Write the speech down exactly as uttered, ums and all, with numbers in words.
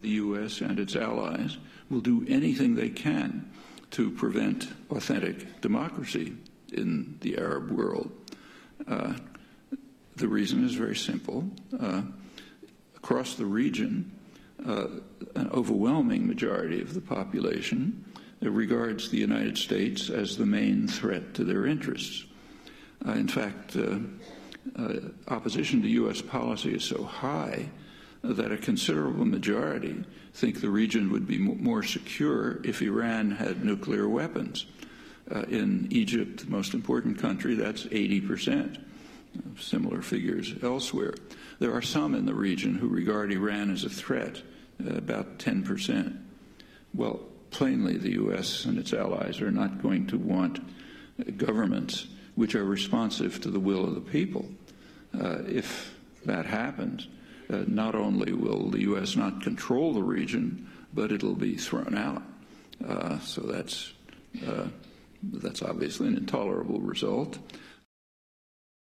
the U S and its allies will do anything they can to prevent authentic democracy in the Arab world. Uh, the reason is very simple. Uh, across the region, uh, an overwhelming majority of the population regards the United States as the main threat to their interests. Uh, in fact, uh, uh, opposition to U S policy is so high that a considerable majority think the region would be more secure if Iran had nuclear weapons. Uh, in Egypt, the most important country, that's eighty percent. Similar figures elsewhere. There are some in the region who regard Iran as a threat, uh, about ten percent. Well, plainly, the U S and its allies are not going to want uh, governments which are responsive to the will of the people. Uh, if that happens, Uh, not only will the U S not control the region, but it'll be thrown out. Uh, so that's, uh, that's obviously an intolerable result.